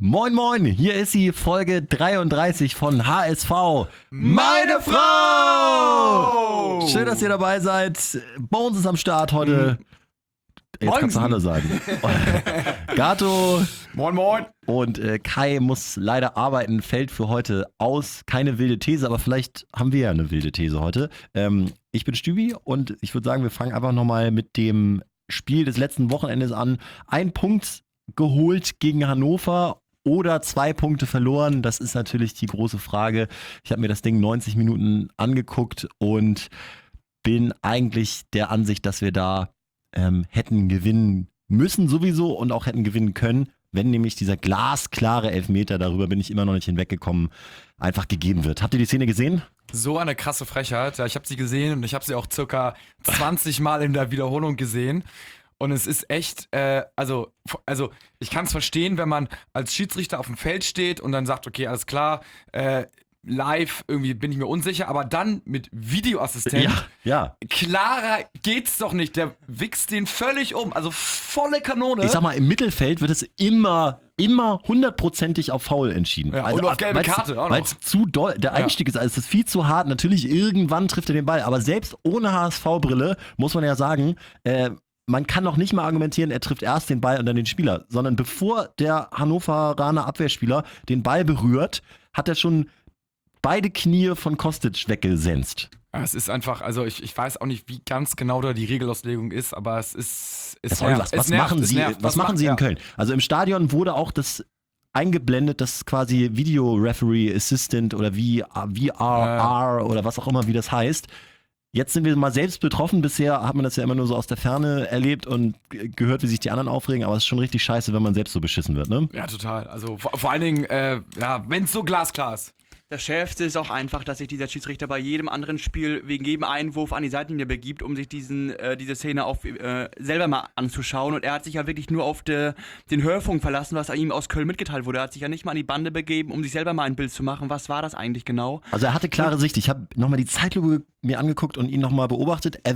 Moin moin, hier ist sie, Folge 33 von HSV. Meine Frau! Schön, dass ihr dabei seid. Bones ist am Start heute. Jetzt kannst du Hallo sagen. Gato. Moin moin. Und Kai muss leider arbeiten, fällt für heute aus. Keine wilde These, aber vielleicht haben wir ja eine wilde These heute. Ich bin Stübi und ich würde sagen, wir fangen einfach nochmal mit dem Spiel des letzten Wochenendes an. Ein Punkt geholt gegen Hannover oder 2 Punkte verloren. Das ist natürlich die große Frage. Ich habe mir das Ding 90 Minuten angeguckt und bin eigentlich der Ansicht, dass wir da hätten gewinnen müssen sowieso und auch hätten gewinnen können, wenn nämlich dieser glasklare Elfmeter, darüber bin ich immer noch nicht hinweggekommen, einfach gegeben wird. Habt ihr die Szene gesehen? So eine krasse Frechheit. Ja, ich habe sie gesehen und ich habe sie auch circa 20 Mal in der Wiederholung gesehen. Und es ist echt, also ich kann es verstehen, wenn man als Schiedsrichter auf dem Feld steht und dann sagt, okay, alles klar, live irgendwie bin ich mir unsicher, aber dann mit Videoassistent, Ja. klarer geht's doch nicht. Der wichst den völlig um, also volle Kanone. Ich sag mal, im Mittelfeld wird es immer 100%ig auf Foul entschieden. Ja, und auf gelbe Karte auch noch. Weil es zu doll, der Einstieg ist, also es ist viel zu hart. Natürlich, irgendwann trifft er den Ball, aber selbst ohne HSV-Brille muss man ja sagen, man kann noch nicht mal argumentieren, er trifft erst den Ball und dann den Spieler, sondern bevor der Hannoveraner Abwehrspieler den Ball berührt, hat er schon beide Knie von Kostic weggesenzt. Es ist einfach, also ich weiß auch nicht, wie ganz genau da die Regelauslegung ist, aber es ist Was machen Sie in Köln? Also im Stadion wurde auch das eingeblendet, das quasi Video Referee Assistant oder VRR oder was auch immer, wie das heißt. Jetzt sind wir mal selbst betroffen. Bisher hat man das ja immer nur so aus der Ferne erlebt und gehört, wie sich die anderen aufregen. Aber es ist schon richtig scheiße, wenn man selbst so beschissen wird, ne? Ja, total. Also vor allen Dingen, wenn es so glasklar ist. Das Schärfste ist auch einfach, dass sich dieser Schiedsrichter bei jedem anderen Spiel wegen jedem Einwurf an die Seitenlinie begibt, um sich diese Szene auch selber mal anzuschauen. Und er hat sich ja wirklich nur auf den Hörfunk verlassen, was ihm aus Köln mitgeteilt wurde. Er hat sich ja nicht mal an die Bande begeben, um sich selber mal ein Bild zu machen. Was war das eigentlich genau? Also er hatte klare Sicht. Ich habe nochmal die Zeitlupe mir angeguckt und ihn nochmal beobachtet. Er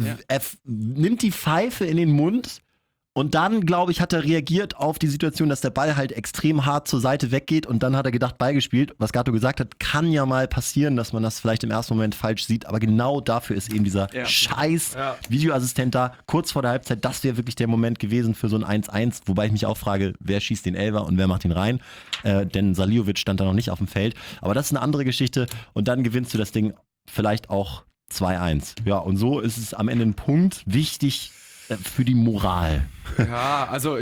nimmt die Pfeife in den Mund. Und dann, glaube ich, hat er reagiert auf die Situation, dass der Ball halt extrem hart zur Seite weggeht und dann hat er gedacht, Ball gespielt. Was Gato gesagt hat, kann ja mal passieren, dass man das vielleicht im ersten Moment falsch sieht, aber genau dafür ist eben dieser scheiß Videoassistent da, kurz vor der Halbzeit. Das wäre wirklich der Moment gewesen für so ein 1-1, wobei ich mich auch frage, wer schießt den Elfer und wer macht ihn rein, denn Saliovic stand da noch nicht auf dem Feld. Aber das ist eine andere Geschichte und dann gewinnst du das Ding vielleicht auch 2-1. Ja, und so ist es am Ende ein Punkt, wichtig für die Moral. Ja, also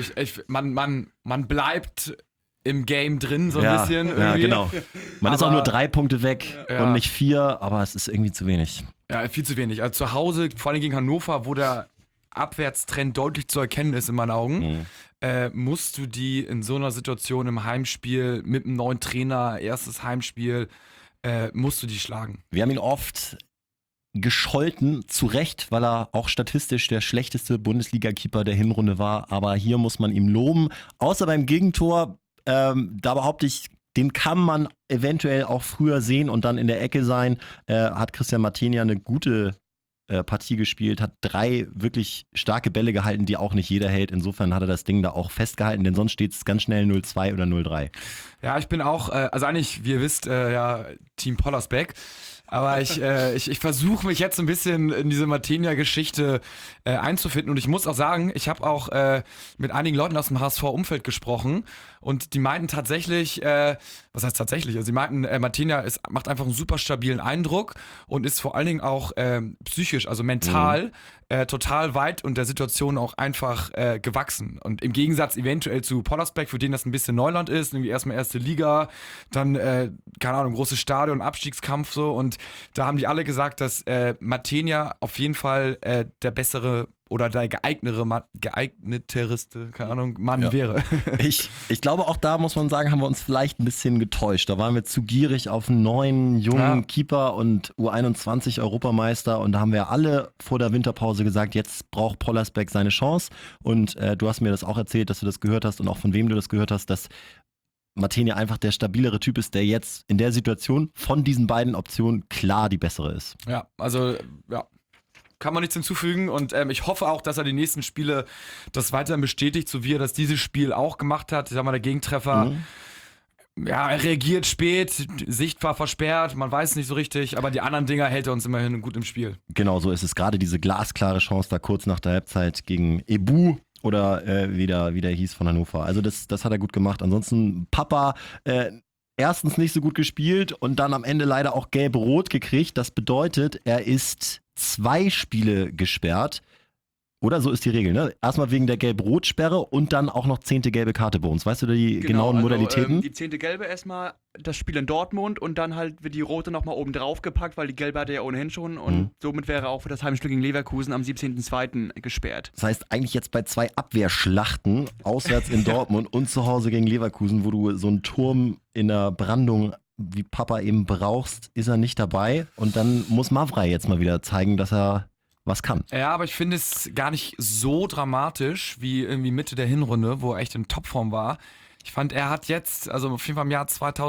man bleibt im Game drin so ein bisschen. Irgendwie. Ja, genau. Man ist auch nur 3 Punkte weg und nicht 4, aber es ist irgendwie zu wenig. Ja, viel zu wenig. Also zu Hause, vor allem gegen Hannover, wo der Abwärtstrend deutlich zu erkennen ist in meinen Augen, musst du die in so einer Situation im Heimspiel mit einem neuen Trainer, erstes Heimspiel, musst du die schlagen. Wir haben ihn oft gescholten, zu Recht, weil er auch statistisch der schlechteste Bundesliga-Keeper der Hinrunde war, aber hier muss man ihm loben, außer beim Gegentor, da behaupte ich, den kann man eventuell auch früher sehen und dann in der Ecke sein, hat Christian Martinia eine gute Partie gespielt, hat 3 wirklich starke Bälle gehalten, die auch nicht jeder hält, insofern hat er das Ding da auch festgehalten, denn sonst steht es ganz schnell 0-2 oder 0-3. Ja, ich bin auch, also eigentlich, wie ihr wisst, Team Pollersbeck. Aber ich versuche mich jetzt ein bisschen in diese Martinia-Geschichte einzufinden. Und ich muss auch sagen, ich habe auch mit einigen Leuten aus dem HSV-Umfeld gesprochen. Und die meinten tatsächlich, was heißt tatsächlich? Also sie meinten, Martinia macht einfach einen super stabilen Eindruck und ist vor allen Dingen auch psychisch, also mental, total weit und der Situation auch einfach gewachsen. Und im Gegensatz eventuell zu Pollersbeck, für den das ein bisschen Neuland ist, irgendwie erstmal erste Liga, dann, keine Ahnung, großes Stadion, Abstiegskampf so. Und da haben die alle gesagt, dass Martinia auf jeden Fall der bessere oder der geeigneterste, keine Ahnung, Mann wäre. Ich glaube, auch da muss man sagen, haben wir uns vielleicht ein bisschen getäuscht. Da waren wir zu gierig auf einen neuen, jungen Keeper und U21 Europameister und da haben wir alle vor der Winterpause gesagt, jetzt braucht Pollersbeck seine Chance und du hast mir das auch erzählt, dass du das gehört hast und auch von wem du das gehört hast, dass Martinia einfach der stabilere Typ ist, der jetzt in der Situation von diesen beiden Optionen klar die bessere ist. Ja, also kann man nichts hinzufügen und ich hoffe auch, dass er die nächsten Spiele das weiterhin bestätigt, so wie er das dieses Spiel auch gemacht hat. Ich sag mal, der Gegentreffer Ja, er reagiert spät, Sicht war versperrt, man weiß nicht so richtig, aber die anderen Dinger hält er uns immerhin gut im Spiel. Genau, so ist es. Gerade diese glasklare Chance da kurz nach der Halbzeit gegen Ebu oder wie der hieß von Hannover. Also das hat er gut gemacht. Ansonsten Papa erstens nicht so gut gespielt und dann am Ende leider auch gelb-rot gekriegt. Das bedeutet, er ist 2 Spiele gesperrt. Oder so ist die Regel, ne? Erstmal wegen der Gelb-Rot-Sperre und dann auch noch 10. gelbe Karte bei uns. Weißt du die genauen Modalitäten? Die 10. gelbe erstmal das Spiel in Dortmund und dann halt wird die rote nochmal oben drauf gepackt, weil die gelbe hatte er ja ohnehin schon und somit wäre er auch für das Heimspiel gegen Leverkusen am 17.02. gesperrt. Das heißt, eigentlich jetzt bei 2 Abwehrschlachten, auswärts in Dortmund und zu Hause gegen Leverkusen, wo du so einen Turm in der Brandung wie Papa eben brauchst, ist er nicht dabei. Und dann muss Mavrei jetzt mal wieder zeigen, dass er was kann. Ja, aber ich finde es gar nicht so dramatisch wie irgendwie Mitte der Hinrunde, wo er echt in Topform war. Ich fand, er hat jetzt, also auf jeden Fall im Jahr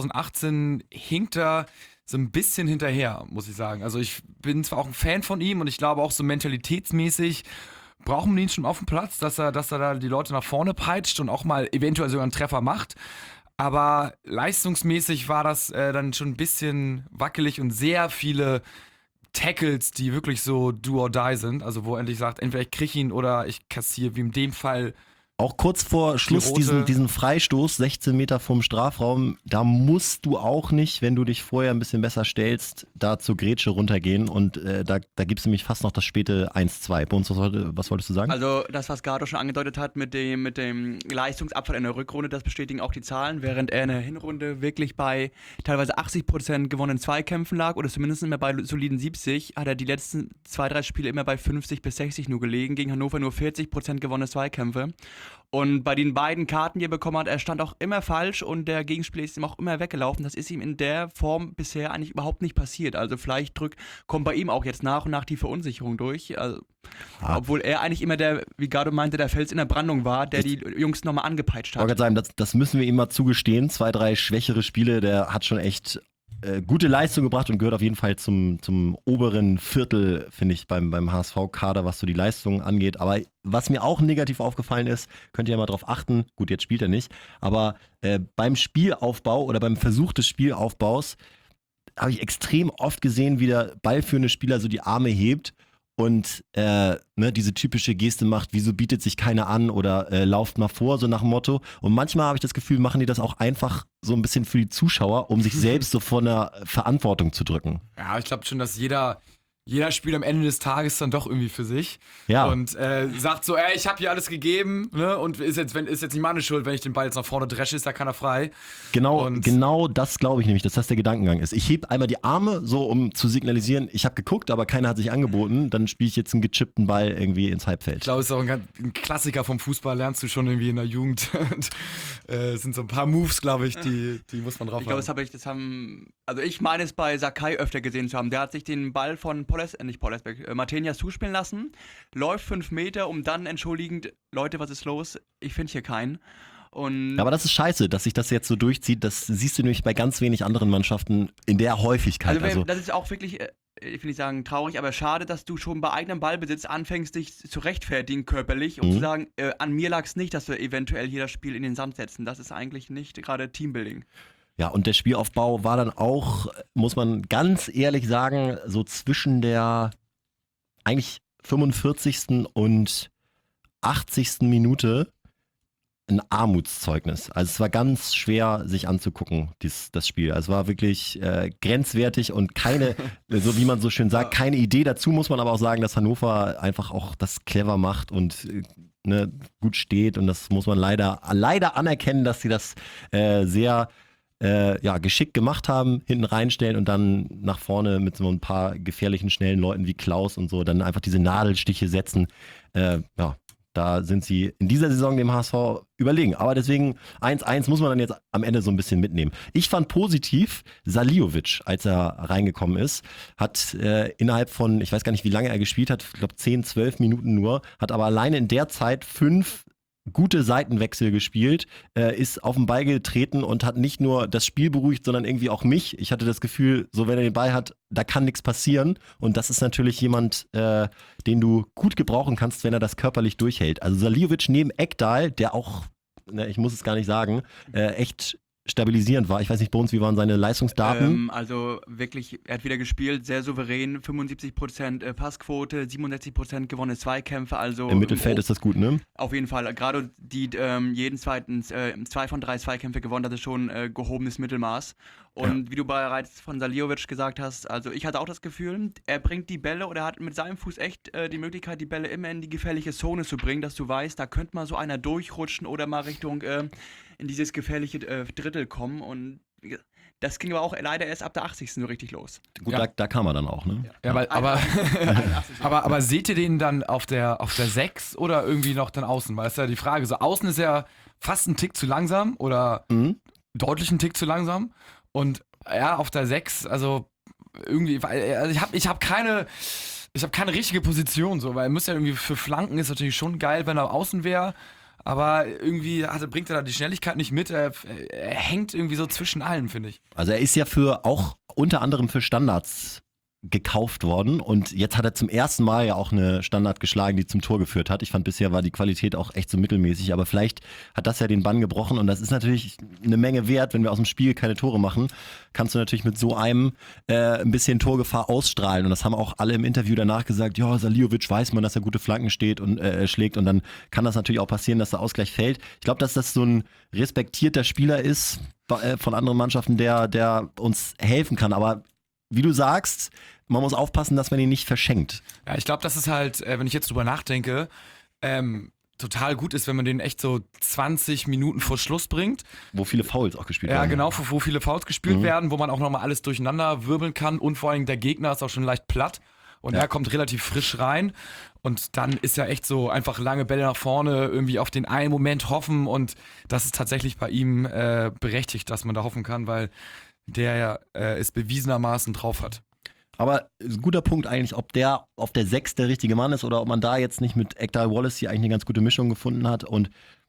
2018 hinkt er so ein bisschen hinterher, muss ich sagen. Also ich bin zwar auch ein Fan von ihm und ich glaube auch so mentalitätsmäßig brauchen wir ihn schon auf dem Platz, dass er da die Leute nach vorne peitscht und auch mal eventuell sogar einen Treffer macht. Aber leistungsmäßig war das dann schon ein bisschen wackelig und sehr viele Tackles, die wirklich so do or die sind, also wo er endlich sagt, entweder ich kriege ihn oder ich kassiere, wie in dem Fall. Auch kurz vor Schluss diesen Freistoß, 16 Meter vom Strafraum, da musst du auch nicht, wenn du dich vorher ein bisschen besser stellst, da zur Grätsche runtergehen und da gibst du nämlich fast noch das späte 1-2. Bei uns, was wolltest du sagen? Also das, was Gardo schon angedeutet hat mit dem Leistungsabfall in der Rückrunde, das bestätigen auch die Zahlen, während er in der Hinrunde wirklich bei teilweise 80% gewonnenen Zweikämpfen lag oder zumindest immer bei soliden 70, hat er die letzten 2-3 Spiele immer bei 50 bis 60 nur gelegen, gegen Hannover nur 40% gewonnene Zweikämpfe. Und bei den beiden Karten, die er bekommen hat, er stand auch immer falsch und der Gegenspieler ist ihm auch immer weggelaufen. Das ist ihm in der Form bisher eigentlich überhaupt nicht passiert. Also vielleicht kommt bei ihm auch jetzt nach und nach die Verunsicherung durch. Also, obwohl er eigentlich immer wie Gardo meinte, der Fels in der Brandung war, der die Jungs nochmal angepeitscht hat. Ich wollte gerade sagen, das müssen wir ihm mal zugestehen. 2, 3 schwächere Spiele, der hat schon echt gute Leistung gebracht und gehört auf jeden Fall zum oberen Viertel, finde ich, beim HSV-Kader, was so die Leistung angeht. Aber was mir auch negativ aufgefallen ist, könnt ihr ja mal drauf achten, gut, jetzt spielt er nicht, aber beim Spielaufbau oder beim Versuch des Spielaufbaus habe ich extrem oft gesehen, wie der ballführende Spieler so die Arme hebt und diese typische Geste macht, wieso bietet sich keiner an oder lauft mal vor, so nach dem Motto. Und manchmal habe ich das Gefühl, machen die das auch einfach so ein bisschen für die Zuschauer, um sich selbst so vor einer Verantwortung zu drücken. Ja, ich glaube schon, dass jeder spielt am Ende des Tages dann doch irgendwie für sich. Ja. Und sagt so, ich habe hier alles gegeben, ne? Und ist jetzt nicht meine Schuld, wenn ich den Ball jetzt nach vorne dresche, ist da keiner frei. Genau das glaube ich nämlich, dass das der Gedankengang ist. Ich hebe einmal die Arme, so um zu signalisieren, ich habe geguckt, aber keiner hat sich angeboten, dann spiele ich jetzt einen gechippten Ball irgendwie ins Halbfeld. Ich glaube, es ist auch ein Klassiker vom Fußball, lernst du schon irgendwie in der Jugend. Es sind so ein paar Moves, glaube ich, die muss man drauf haben. Also ich meine es bei Sakai öfter gesehen zu haben. Der hat sich den Ball von Martenias zuspielen lassen, läuft 5 Meter, um dann entschuldigend, Leute, was ist los? Ich finde hier keinen. Und aber das ist scheiße, dass sich das jetzt so durchzieht. Das siehst du nämlich bei ganz wenig anderen Mannschaften in der Häufigkeit. Also das ist auch wirklich, ich will nicht sagen traurig, aber schade, dass du schon bei eigenem Ballbesitz anfängst, dich zu rechtfertigen körperlich, um zu sagen, an mir lag es nicht, dass wir eventuell hier das Spiel in den Sand setzen. Das ist eigentlich nicht gerade Teambuilding. Ja, und der Spielaufbau war dann auch, muss man ganz ehrlich sagen, so zwischen der eigentlich 45. und 80. Minute ein Armutszeugnis. Also es war ganz schwer, sich anzugucken, das Spiel. Also es war wirklich grenzwertig und keine, so wie man so schön sagt, keine Idee. Dazu muss man aber auch sagen, dass Hannover einfach auch das clever macht und gut steht. Und das muss man leider anerkennen, dass sie das sehr geschickt gemacht haben, hinten reinstellen und dann nach vorne mit so ein paar gefährlichen, schnellen Leuten wie Klaus und so dann einfach diese Nadelstiche setzen. Da sind sie in dieser Saison dem HSV überlegen. Aber deswegen 1-1 muss man dann jetzt am Ende so ein bisschen mitnehmen. Ich fand positiv, Saliovic, als er reingekommen ist, hat innerhalb von, ich weiß gar nicht, wie lange er gespielt hat, ich glaube 10, 12 Minuten nur, hat aber alleine in der Zeit 5 gute Seitenwechsel gespielt, ist auf den Ball getreten und hat nicht nur das Spiel beruhigt, sondern irgendwie auch mich. Ich hatte das Gefühl, so wenn er den Ball hat, da kann nichts passieren. Und das ist natürlich jemand, den du gut gebrauchen kannst, wenn er das körperlich durchhält. Also Saliovic neben Ekdal, der auch, ich muss es gar nicht sagen, echt stabilisierend war. Ich weiß nicht, Bones, wie waren seine Leistungsdaten? Also wirklich, er hat wieder gespielt, sehr souverän, 75% Passquote, 67% gewonnene Zweikämpfe, also Im Mittelfeld ist das gut, ne? auf jeden Fall, gerade die jeden zweiten 2 von 3 Zweikämpfe gewonnen, das ist schon gehobenes Mittelmaß. Und wie du bereits von Saliovic gesagt hast, also ich hatte auch das Gefühl, er bringt die Bälle oder er hat mit seinem Fuß echt die Möglichkeit, die Bälle immer in die gefährliche Zone zu bringen, dass du weißt, da könnte mal so einer durchrutschen oder mal Richtung in dieses gefährliche Drittel kommen. Und das ging aber auch leider erst ab der 80. so richtig los. Gut, da kam er dann auch, ne? Ja, aber seht ihr den dann auf der 6 oder irgendwie noch dann außen? Weil es ja die Frage, so außen ist er fast ein Tick zu langsam oder deutlich ein Tick zu langsam. Und ja, auf der 6, also irgendwie, also ich hab keine richtige Position, so, weil er muss ja irgendwie für Flanken ist natürlich schon geil, wenn er außen wäre. Aber irgendwie bringt er da die Schnelligkeit nicht mit. Er hängt irgendwie so zwischen allen, finde ich. Also er ist ja auch unter anderem für Standards gekauft worden und jetzt hat er zum ersten Mal ja auch eine Standard geschlagen, die zum Tor geführt hat. Ich fand, bisher war die Qualität auch echt so mittelmäßig, aber vielleicht hat das ja den Bann gebrochen und das ist natürlich eine Menge wert, wenn wir aus dem Spiel keine Tore machen, kannst du natürlich mit so einem ein bisschen Torgefahr ausstrahlen und das haben auch alle im Interview danach gesagt, ja, Saliovic weiß man, dass er gute Flanken schlägt und dann kann das natürlich auch passieren, dass der Ausgleich fällt. Ich glaube, dass das so ein respektierter Spieler ist von anderen Mannschaften, der uns helfen kann, aber wie du sagst, man muss aufpassen, dass man ihn nicht verschenkt. Ja, ich glaube, dass es halt, wenn ich jetzt drüber nachdenke, total gut ist, wenn man den echt so 20 Minuten vor Schluss bringt. Wo viele Fouls auch gespielt werden. Ja, genau, wo viele Fouls gespielt werden, wo man auch nochmal alles durcheinander wirbeln kann und vor allem der Gegner ist auch schon leicht platt und er kommt relativ frisch rein und dann ist ja echt so einfach lange Bälle nach vorne, irgendwie auf den einen Moment hoffen und das ist tatsächlich bei ihm berechtigt, dass man da hoffen kann, weil der es bewiesenermaßen drauf hat. Aber ein guter Punkt eigentlich, ob der auf der 6 der richtige Mann ist oder ob man da jetzt nicht mit Ekdal Wallace hier eigentlich eine ganz gute Mischung gefunden hat und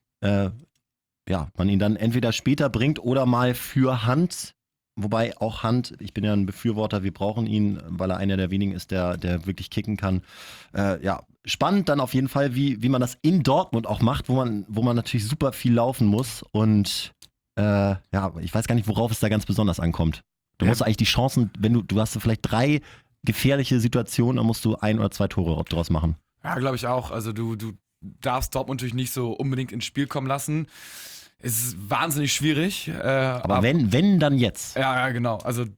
man ihn dann entweder später bringt oder mal für Hand, wobei auch Hand, ich bin ja ein Befürworter, wir brauchen ihn, weil er einer der wenigen ist, der wirklich kicken kann. Spannend dann auf jeden Fall, wie man das in Dortmund auch macht, wo man natürlich super viel laufen muss und ich weiß gar nicht, worauf es da ganz besonders ankommt. Du musst eigentlich die Chancen, wenn du hast vielleicht 3 gefährliche Situationen, dann musst du 1 oder 2 Tore draus machen. Ja, glaube ich auch. Also du darfst Dortmund natürlich nicht so unbedingt ins Spiel kommen lassen. Es ist wahnsinnig schwierig. Aber wenn, dann jetzt. Ja, genau. Also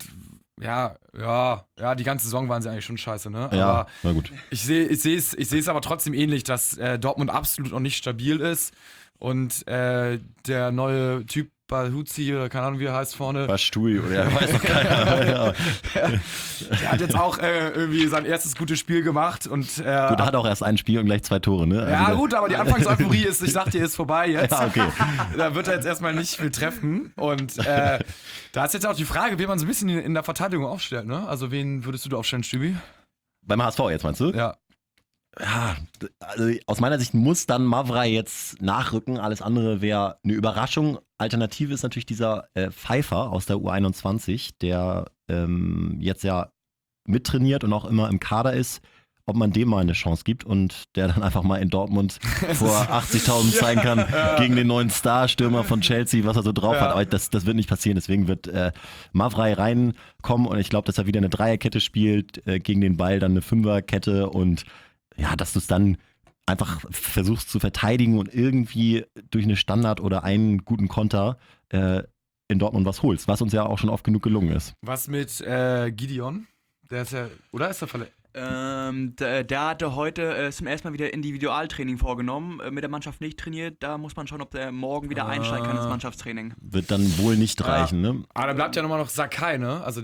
die ganze Saison waren sie eigentlich schon scheiße, ne? Ja, aber na gut. Ich sehe es aber trotzdem ähnlich, dass Dortmund absolut noch nicht stabil ist und der neue Typ Balhuzi oder keine Ahnung, wie er heißt vorne. Bastui oder weiß noch keiner. Der hat jetzt auch irgendwie sein erstes gutes Spiel gemacht. Und, gut, er hat auch erst ein Spiel und gleich 2 Tore, ne? Also ja gut, aber die Anfangseuphorie ist, ich sag dir, ist vorbei jetzt. Ja, okay. Da wird er jetzt erstmal nicht viel treffen. Und da ist jetzt auch die Frage, wie man so ein bisschen in der Verteidigung aufstellt, ne? Also wen würdest du da aufstellen, Stübi? Beim HSV jetzt, meinst du? Ja. Ja, also aus meiner Sicht muss dann Mavrei jetzt nachrücken. Alles andere wäre eine Überraschung. Alternative ist natürlich dieser Pfeiffer aus der U21, der jetzt ja mittrainiert und auch immer im Kader ist. Ob man dem mal eine Chance gibt und der dann einfach mal in Dortmund vor 80.000 zeigen kann gegen den neuen Star-Stürmer von Chelsea, was er so drauf hat. Aber das wird nicht passieren. Deswegen wird Mavrei reinkommen und ich glaube, dass er wieder eine Dreierkette spielt, gegen den Ball dann eine Fünferkette und ja, dass du es dann einfach versuchst zu verteidigen und irgendwie durch eine Standard oder einen guten Konter in Dortmund was holst, was uns ja auch schon oft genug gelungen ist. Was mit Gideon? Der ist ja, oder ist er verletzt? Der hatte heute zum ersten Mal wieder Individualtraining vorgenommen, mit der Mannschaft nicht trainiert. Da muss man schauen, ob der morgen wieder einsteigen kann ins Mannschaftstraining. Wird dann wohl nicht reichen, ne? Aber da bleibt ja nochmal noch Sakai, ne? Also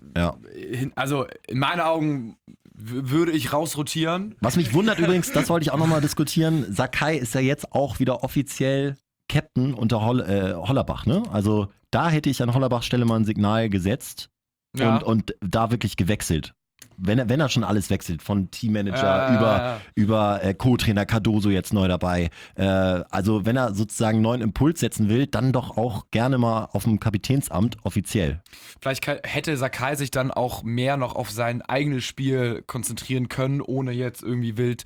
also in meinen Augen würde ich rausrotieren. Was mich wundert übrigens, das wollte ich auch nochmal diskutieren, Sakai ist ja jetzt auch wieder offiziell Captain unter Hollerbach, ne? Also da hätte ich an Hollerbachs Stelle mal ein Signal gesetzt und da wirklich gewechselt. Wenn er schon alles wechselt, von Teammanager über Co-Trainer Cardoso jetzt neu dabei. Also wenn er sozusagen einen neuen Impuls setzen will, dann doch auch gerne mal auf dem Kapitänsamt offiziell. Vielleicht hätte Sakai sich dann auch mehr noch auf sein eigenes Spiel konzentrieren können, ohne jetzt irgendwie wild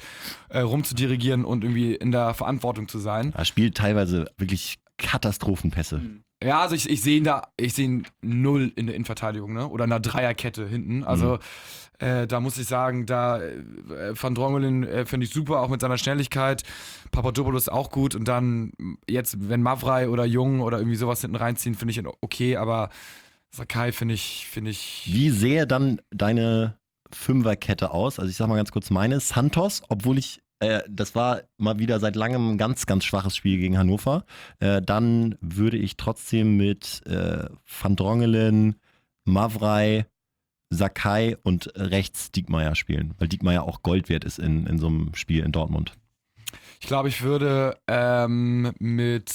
rumzudirigieren und irgendwie in der Verantwortung zu sein. Er spielt teilweise wirklich Katastrophenpässe. Ja, also ich sehe ihn null in der Innenverteidigung, ne? Oder in einer Dreierkette hinten. Also da muss ich sagen, Van Drongelen finde ich super, auch mit seiner Schnelligkeit. Papadopoulos auch gut. Und dann jetzt, wenn Mavrei oder Jung oder irgendwie sowas hinten reinziehen, finde ich ihn okay. Aber Sakai finde ich. Wie sähe dann deine Fünferkette aus? Also ich sag mal ganz kurz meine. Santos, obwohl das war mal wieder seit langem ein ganz, ganz schwaches Spiel gegen Hannover. Dann würde ich trotzdem mit Van Drongelen, Mavrei, Sakai und rechts Diekmeyer spielen, weil Diekmeyer auch Gold wert ist in so einem Spiel in Dortmund. Ich glaube, ich würde mit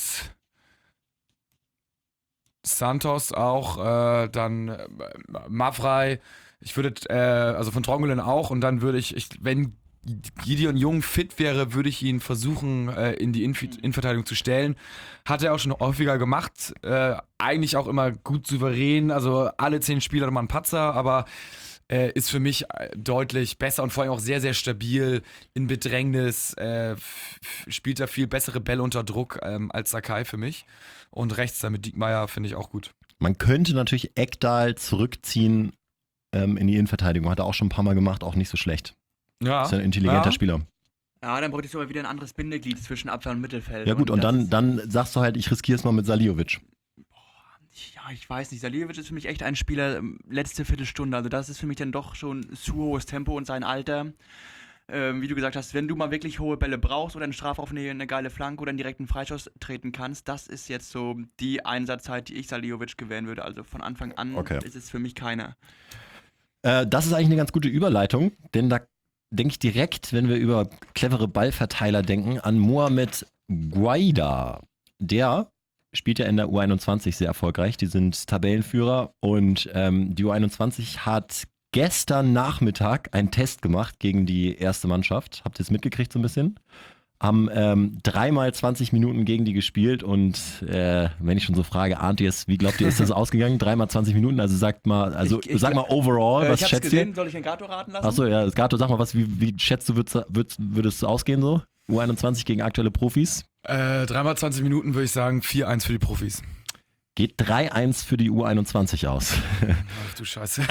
Santos auch, dann Mavrei, ich würde, also von Drongelen auch, und dann würde wenn Gideon Jung fit wäre, würde ich ihn versuchen, in die Innenverteidigung zu stellen. Hat er auch schon häufiger gemacht. Eigentlich auch immer gut souverän. Also alle 10 Spiele hat man einen Patzer, aber ist für mich deutlich besser und vor allem auch sehr, sehr stabil in Bedrängnis. Spielt da viel bessere Bälle unter Druck als Sakai für mich. Und rechts dann mit Diekmeyer finde ich auch gut. Man könnte natürlich Ekdal zurückziehen in die Innenverteidigung. Hat er auch schon ein paar Mal gemacht, auch nicht so schlecht. Ja. Ist ein intelligenter Spieler. Ja, dann bräuchte ich aber wieder ein anderes Bindeglied zwischen Abwehr und Mittelfeld. Ja gut, und dann sagst du halt, ich riskiere es mal mit Saliovic. Ja, ich weiß nicht. Saliovic ist für mich echt ein Spieler, letzte Viertelstunde. Also das ist für mich dann doch schon zu hohes Tempo und sein Alter. Wie du gesagt hast, wenn du mal wirklich hohe Bälle brauchst oder einen Strafraum auf eine geile Flanke oder einen direkten Freischuss treten kannst, das ist jetzt so die Einsatzzeit, die ich Saliovic gewähren würde. Also von Anfang an ist es für mich keiner. Das ist eigentlich eine ganz gute Überleitung, denn da denke ich direkt, wenn wir über clevere Ballverteiler denken, an Mohamed Guaida. Der spielt ja in der U21 sehr erfolgreich. Die sind Tabellenführer und die U21 hat gestern Nachmittag einen Test gemacht gegen die erste Mannschaft. Habt ihr es mitgekriegt so ein bisschen? Haben 3x 20 Minuten gegen die gespielt und wenn ich schon so frage, ahnt ihr es, wie glaubt ihr, ist das ausgegangen? 3x 20 Minuten, also sag mal overall, was schätzt gesehen, ihr? Soll ich den Gato raten lassen? Achso, ja, Gato, sag mal, wie schätzt du, würde es ausgehen so? U21 gegen aktuelle Profis? 3x 20 Minuten würde ich sagen 4-1 für die Profis. Geht 3-1 für die U21 aus. Ach du Scheiße.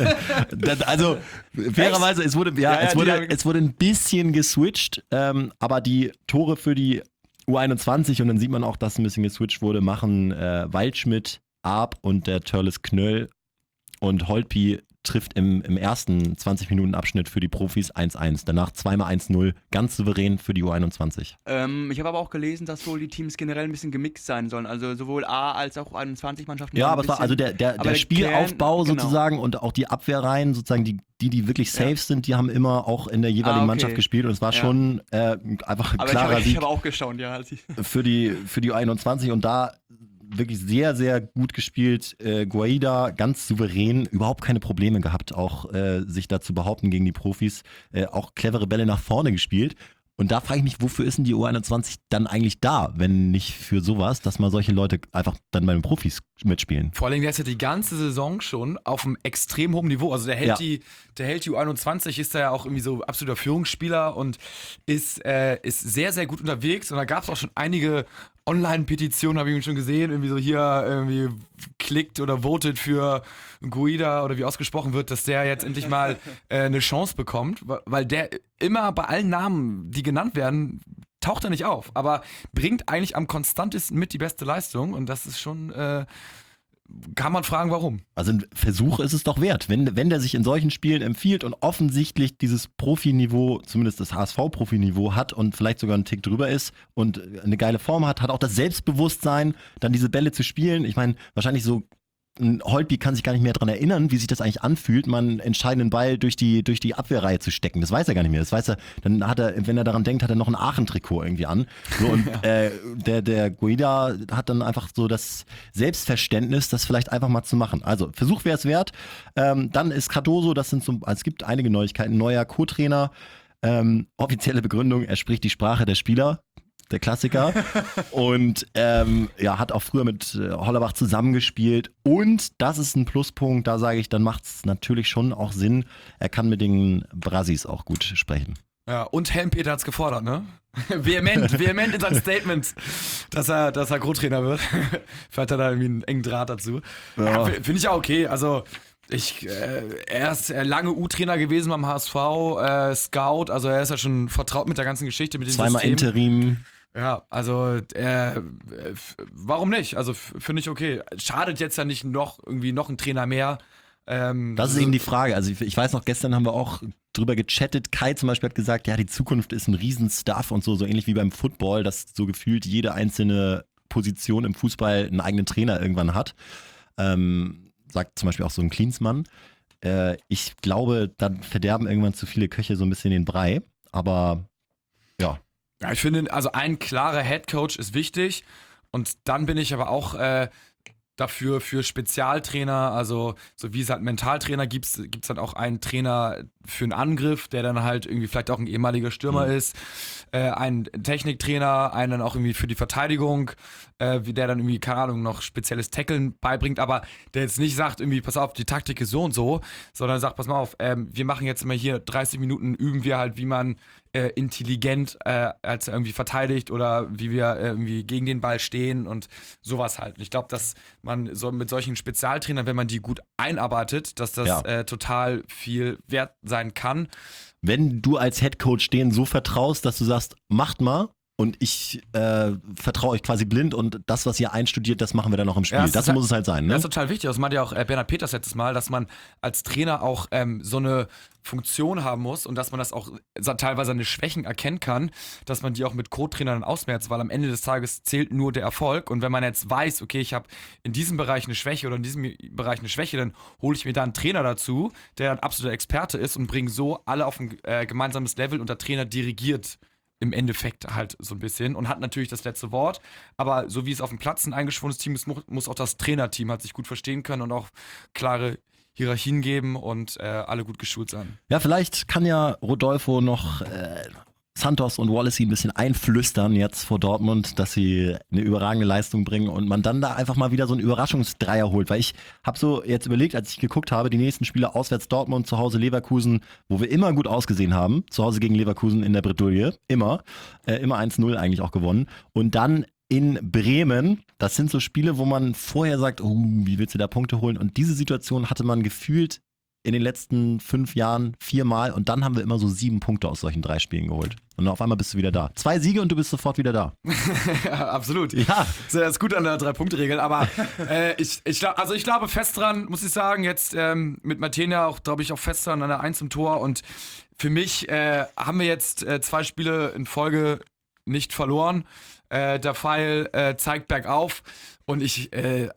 Also, fairerweise, es wurde ein bisschen geswitcht, aber die Tore für die U21, und dann sieht man auch, dass ein bisschen geswitcht wurde, machen Waldschmidt, Arp und der Törles Knöll, und Holtby trifft im ersten 20-Minuten-Abschnitt für die Profis 1-1. Danach zweimal 1-0, ganz souverän für die U21. Ich habe aber auch gelesen, dass wohl die Teams generell ein bisschen gemixt sein sollen. Also sowohl A- als auch U21-Mannschaften. Ja, aber es war also der Spielaufbau sozusagen und auch die Abwehrreihen, sozusagen die wirklich safe sind, die haben immer auch in der jeweiligen Mannschaft gespielt, und es war schon einfach ein klarer Sieg. Ich habe auch gestaunt, ja. Für die U21, und da wirklich sehr, sehr gut gespielt. Guaida ganz souverän, überhaupt keine Probleme gehabt, auch sich da zu behaupten gegen die Profis. Auch clevere Bälle nach vorne gespielt. Und da frage ich mich, wofür ist denn die U21 dann eigentlich da, wenn nicht für sowas, dass mal solche Leute einfach dann bei den Profis mitspielen? Vor allem, der ist ja die ganze Saison schon auf einem extrem hohen Niveau. Also der hält die U21, ist da ja auch irgendwie so absoluter Führungsspieler und ist sehr, sehr gut unterwegs. Und da gab es auch schon einige Online-Petitionen, habe ich schon gesehen, irgendwie so hier irgendwie klickt oder votet für Guaida oder wie ausgesprochen wird, dass der jetzt endlich mal eine Chance bekommt, weil der immer bei allen Namen, die genannt werden, taucht er nicht auf, aber bringt eigentlich am konstantesten mit die beste Leistung, und das ist schon, kann man fragen, warum. Also ein Versuch ist es doch wert, wenn der sich in solchen Spielen empfiehlt und offensichtlich dieses Profiniveau, zumindest das HSV-Profiniveau hat und vielleicht sogar einen Tick drüber ist und eine geile Form hat auch das Selbstbewusstsein, dann diese Bälle zu spielen. Ich meine, wahrscheinlich so ein Holtby kann sich gar nicht mehr daran erinnern, wie sich das eigentlich anfühlt, mal einen entscheidenden Ball durch die Abwehrreihe zu stecken. Das weiß er gar nicht mehr. Das weiß er, dann hat er, wenn er daran denkt, hat er noch ein Aachen-Trikot irgendwie an. So, und der Guaida hat dann einfach so das Selbstverständnis, das vielleicht einfach mal zu machen. Also, Versuch wäre es wert. Dann ist Cardoso, es gibt einige Neuigkeiten. Neuer Co-Trainer, offizielle Begründung, er spricht die Sprache der Spieler. Der Klassiker. Und hat auch früher mit Hollerbach zusammengespielt. Und das ist ein Pluspunkt, da sage ich, dann macht es natürlich schon auch Sinn. Er kann mit den Brasis auch gut sprechen. Ja, und Helmpeter hat's gefordert, ne? vehement in seinen Statements, dass er Co-Trainer wird. Vielleicht hat er irgendwie einen engen Draht dazu. Ja, finde ich auch okay. Also, er ist lange U-Trainer gewesen beim HSV, Scout, also er ist ja schon vertraut mit der ganzen Geschichte, mit dem Zweimal System. Interim. Ja, also warum nicht? Also finde ich okay. Schadet jetzt ja nicht noch ein Trainer mehr. Das ist eben die Frage. Also ich weiß noch, gestern haben wir auch drüber gechattet. Kai zum Beispiel hat gesagt, ja, die Zukunft ist ein Riesen-Stuff und so ähnlich wie beim Football, dass so gefühlt jede einzelne Position im Fußball einen eigenen Trainer irgendwann hat. Sagt zum Beispiel auch so ein Klinsmann. Ich glaube, dann verderben irgendwann zu viele Köche so ein bisschen den Brei. Aber ja. Ja, ich finde, also ein klarer Headcoach ist wichtig. Und dann bin ich aber auch dafür für Spezialtrainer, also so wie es halt Mentaltrainer gibt's dann auch einen Trainer für einen Angriff, der dann halt irgendwie vielleicht auch ein ehemaliger Stürmer ist, einen Techniktrainer, einen dann auch irgendwie für die Verteidigung, wie der dann irgendwie, keine Ahnung, noch spezielles Tackeln beibringt, aber der jetzt nicht sagt irgendwie, pass auf, die Taktik ist so und so, sondern sagt, pass mal auf, wir machen jetzt immer hier 30 Minuten, üben wir halt, wie man intelligent als irgendwie verteidigt oder wie wir irgendwie gegen den Ball stehen und sowas halt. Ich glaube, dass man so mit solchen Spezialtrainern, wenn man die gut einarbeitet, dass das total viel wert sein kann. Wenn du als Headcoach denen so vertraust, dass du sagst, macht mal und ich vertraue euch quasi blind und das, was ihr einstudiert, das machen wir dann noch im Spiel. Ja, das muss es halt sein, ne? Das ist total wichtig. Das meinte ja auch Bernhard Peters letztes Mal, dass man als Trainer auch so eine Funktion haben muss und dass man das auch teilweise seine Schwächen erkennen kann, dass man die auch mit Co-Trainern ausmerzt, weil am Ende des Tages zählt nur der Erfolg und wenn man jetzt weiß, okay, ich habe in diesem Bereich eine Schwäche oder in diesem Bereich eine Schwäche, dann hole ich mir da einen Trainer dazu, der ein absoluter Experte ist und bringe so alle auf ein gemeinsames Level und der Trainer dirigiert im Endeffekt halt so ein bisschen und hat natürlich das letzte Wort, aber so wie es auf dem Platz ein eingeschworenes Team ist, muss auch das Trainerteam halt sich gut verstehen können und auch klare Hierarchien geben und alle gut geschult sein. Ja, vielleicht kann ja Rodolfo noch Santos und Wallacey ein bisschen einflüstern jetzt vor Dortmund, dass sie eine überragende Leistung bringen und man dann da einfach mal wieder so einen Überraschungsdreier holt. Weil ich habe so jetzt überlegt, als ich geguckt habe, die nächsten Spiele auswärts Dortmund, zu Hause Leverkusen, wo wir immer gut ausgesehen haben, zu Hause gegen Leverkusen in der Bredouille, immer 1-0 eigentlich auch gewonnen und dann in Bremen, das sind so Spiele, wo man vorher sagt, wie willst du da Punkte holen? Und diese Situation hatte man gefühlt in den letzten 5 Jahren 4-mal und dann haben wir immer so 7 Punkte aus solchen 3 Spielen geholt. Und auf einmal bist du wieder da. 2 Siege und du bist sofort wieder da. Ja, absolut. Ja. Das ist gut an der 3-Punkte-Regel, aber ich glaube fest dran, muss ich sagen, jetzt mit Martina auch, glaube ich, auch fest dran an der 1 im Tor und für mich haben wir jetzt 2 Spiele in Folge nicht verloren. Der Pfeil zeigt bergauf und ich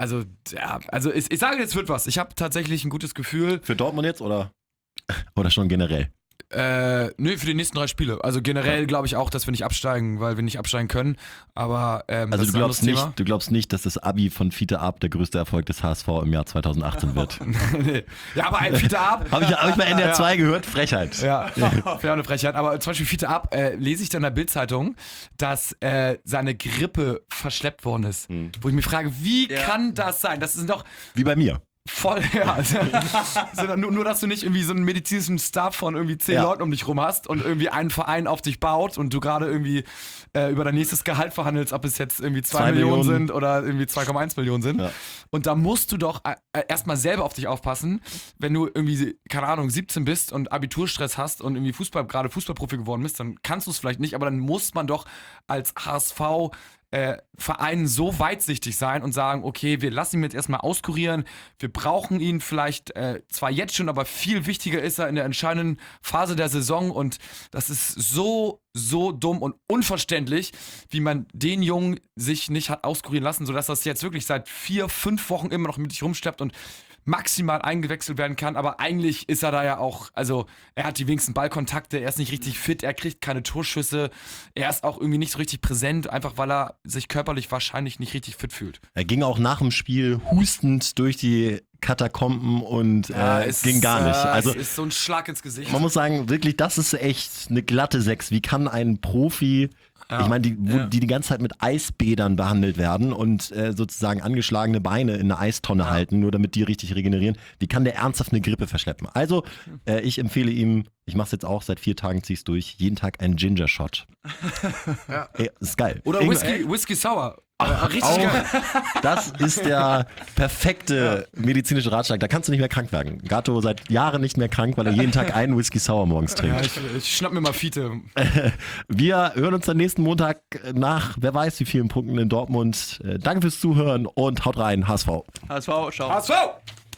sage, jetzt wird was. Ich habe tatsächlich ein gutes Gefühl. Für Dortmund jetzt oder schon generell? Nö, für die nächsten 3 Spiele. Also generell glaube ich auch, dass wir nicht absteigen, weil wir nicht absteigen können. Aber also du glaubst nicht, dass das Abi von Fiete Ab der größte Erfolg des HSV im Jahr 2018 wird? Nee. Ja, aber ein Fiete Ab. Hab ich bei NDR 2 gehört? Frechheit. Ja, eine Frechheit. Aber zum Beispiel Fiete Ab lese ich dann in der Bildzeitung, dass seine Grippe verschleppt worden ist. Wo ich mich frage, wie kann das sein? Das ist doch... Wie bei mir. Voll, ja. nur, dass du nicht irgendwie so einen medizinischen Staff von irgendwie 10 Leuten um dich rum hast und irgendwie einen Verein auf dich baut und du gerade irgendwie über dein nächstes Gehalt verhandelst, ob es jetzt irgendwie 2 Millionen sind oder irgendwie 2,1 Millionen sind. Ja. Und da musst du doch erstmal selber auf dich aufpassen, wenn du irgendwie, keine Ahnung, 17 bist und Abiturstress hast und irgendwie gerade Fußballprofi geworden bist, dann kannst du es vielleicht nicht, aber dann muss man doch als HSV Vereinen so weitsichtig sein und sagen, okay, wir lassen ihn jetzt erstmal auskurieren, wir brauchen ihn vielleicht zwar jetzt schon, aber viel wichtiger ist er in der entscheidenden Phase der Saison und das ist so dumm und unverständlich, wie man den Jungen sich nicht hat auskurieren lassen, sodass das jetzt wirklich seit 4-5 Wochen immer noch mit sich rumschleppt und maximal eingewechselt werden kann, aber eigentlich ist er da ja auch, also er hat die wenigsten Ballkontakte, er ist nicht richtig fit, er kriegt keine Torschüsse, er ist auch irgendwie nicht so richtig präsent, einfach weil er sich körperlich wahrscheinlich nicht richtig fit fühlt. Er ging auch nach dem Spiel hustend durch die Katakomben und es ging gar nicht. Also es ist so ein Schlag ins Gesicht. man muss sagen, wirklich, das ist echt eine glatte 6. Wie kann ein Profi, ich meine, die ganze Zeit mit Eisbädern behandelt werden und sozusagen angeschlagene Beine in eine Eistonne halten, nur damit die richtig regenerieren, wie kann der ernsthaft eine Grippe verschleppen? Also, ich empfehle ihm, ich mache es jetzt auch, seit 4 Tagen ziehe ich es durch, jeden Tag einen Ginger-Shot. Ist geil. Oder Whisky Sour. Richtig Auch, geil. das ist der perfekte medizinische Ratschlag. Da kannst du nicht mehr krank werden. Gato seit Jahren nicht mehr krank, weil er jeden Tag einen Whisky Sour morgens trinkt. Ja, ich schnapp mir mal Fiete. Wir hören uns dann nächsten Montag nach, wer weiß wie vielen Punkten in Dortmund. Danke fürs Zuhören und haut rein, HSV. HSV, ciao. HSV!